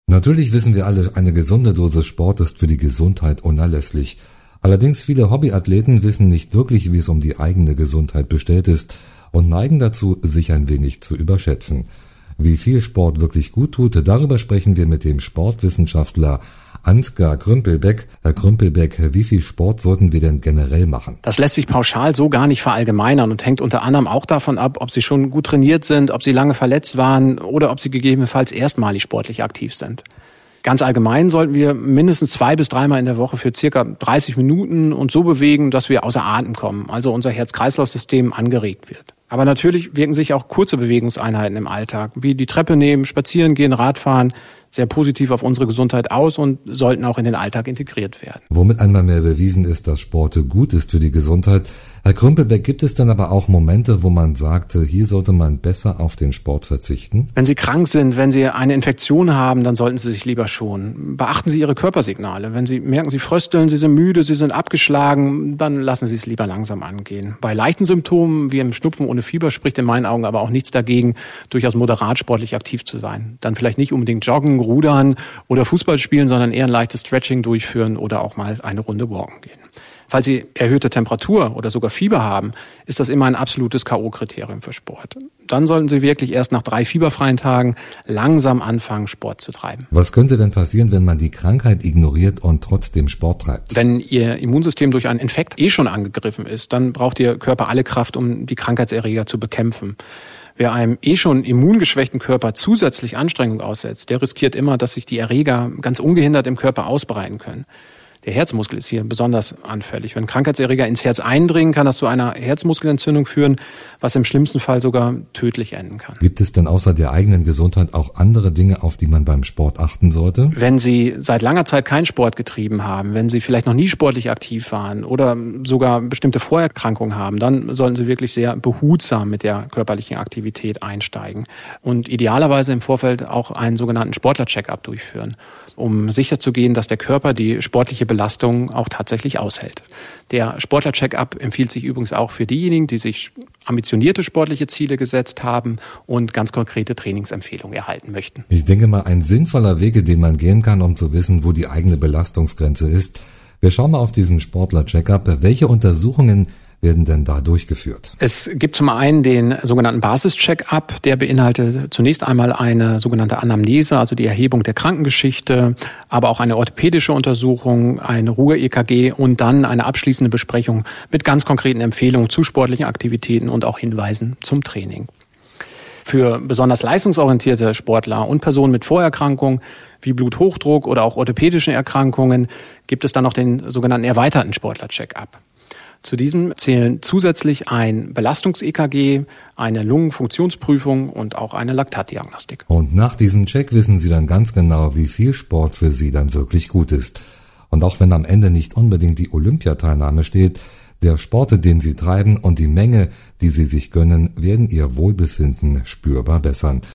Natürlich wissen wir alle, eine gesunde Dosis Sport ist für die Gesundheit unerlässlich. Allerdings viele Hobbyathleten wissen nicht wirklich, wie es um die eigene Gesundheit bestellt ist und neigen dazu, sich ein wenig zu überschätzen. Wie viel Sport wirklich gut tut, darüber sprechen wir mit dem Sportwissenschaftler Ansgar Krümpelbeck. Herr Krümpelbeck, wie viel Sport sollten wir denn generell machen? Das lässt sich pauschal so gar nicht verallgemeinern und hängt unter anderem auch davon ab, ob Sie schon gut trainiert sind, ob Sie lange verletzt waren oder ob Sie gegebenenfalls erstmalig sportlich aktiv sind. Ganz allgemein sollten wir mindestens 2 bis 3 Mal in der Woche für circa 30 Minuten uns so bewegen, dass wir außer Atem kommen, also unser Herz-Kreislauf-System angeregt wird. Aber natürlich wirken sich auch kurze Bewegungseinheiten im Alltag, wie die Treppe nehmen, spazieren gehen, Radfahren, sehr positiv auf unsere Gesundheit aus und sollten auch in den Alltag integriert werden. Womit einmal mehr bewiesen ist, dass Sport gut ist für die Gesundheit. Herr Krümpelbeck, gibt es dann aber auch Momente, wo man sagt, hier sollte man besser auf den Sport verzichten? Wenn Sie krank sind, wenn Sie eine Infektion haben, dann sollten Sie sich lieber schonen. Beachten Sie Ihre Körpersignale. Wenn Sie merken, Sie frösteln, Sie sind müde, Sie sind abgeschlagen, dann lassen Sie es lieber langsam angehen. Bei leichten Symptomen wie im Schnupfen ohne Fieber spricht in meinen Augen aber auch nichts dagegen, durchaus moderat sportlich aktiv zu sein. Dann vielleicht nicht unbedingt joggen, rudern oder Fußball spielen, sondern eher ein leichtes Stretching durchführen oder auch mal eine Runde walken gehen. Falls Sie erhöhte Temperatur oder sogar Fieber haben, ist das immer ein absolutes K.O.-Kriterium für Sport. Dann sollten Sie wirklich erst nach 3 fieberfreien Tagen langsam anfangen, Sport zu treiben. Was könnte denn passieren, wenn man die Krankheit ignoriert und trotzdem Sport treibt? Wenn Ihr Immunsystem durch einen Infekt schon angegriffen ist, dann braucht Ihr Körper alle Kraft, um die Krankheitserreger zu bekämpfen. Wer einem schon immungeschwächten Körper zusätzlich Anstrengung aussetzt, der riskiert immer, dass sich die Erreger ganz ungehindert im Körper ausbreiten können. Der Herzmuskel ist hier besonders anfällig. Wenn Krankheitserreger ins Herz eindringen, kann das zu einer Herzmuskelentzündung führen, was im schlimmsten Fall sogar tödlich enden kann. Gibt es denn außer der eigenen Gesundheit auch andere Dinge, auf die man beim Sport achten sollte? Wenn Sie seit langer Zeit keinen Sport getrieben haben, wenn Sie vielleicht noch nie sportlich aktiv waren oder sogar bestimmte Vorerkrankungen haben, dann sollten Sie wirklich sehr behutsam mit der körperlichen Aktivität einsteigen und idealerweise im Vorfeld auch einen sogenannten Sportler-Check-up durchführen, um sicherzugehen, dass der Körper die sportliche Belastung auch tatsächlich aushält. Der Sportler-Check-up empfiehlt sich übrigens auch für diejenigen, die sich ambitionierte sportliche Ziele gesetzt haben und ganz konkrete Trainingsempfehlungen erhalten möchten. Ich denke mal, ein sinnvoller Weg, den man gehen kann, um zu wissen, wo die eigene Belastungsgrenze ist. Wir schauen mal auf diesen Sportler-Check-up. Welche Untersuchungen werden denn da durchgeführt? Es gibt zum einen den sogenannten Basis-Check-up, der beinhaltet zunächst einmal eine sogenannte Anamnese, also die Erhebung der Krankengeschichte, aber auch eine orthopädische Untersuchung, eine Ruhe-EKG und dann eine abschließende Besprechung mit ganz konkreten Empfehlungen zu sportlichen Aktivitäten und auch Hinweisen zum Training. Für besonders leistungsorientierte Sportler und Personen mit Vorerkrankungen wie Bluthochdruck oder auch orthopädischen Erkrankungen gibt es dann noch den sogenannten erweiterten Sportler-Check-up. Zu diesem zählen zusätzlich ein Belastungs-EKG, eine Lungenfunktionsprüfung und auch eine Laktatdiagnostik. Und nach diesem Check wissen Sie dann ganz genau, wie viel Sport für Sie dann wirklich gut ist. Und auch wenn am Ende nicht unbedingt die Olympiateilnahme steht, der Sport, den Sie treiben und die Menge, die Sie sich gönnen, werden Ihr Wohlbefinden spürbar bessern.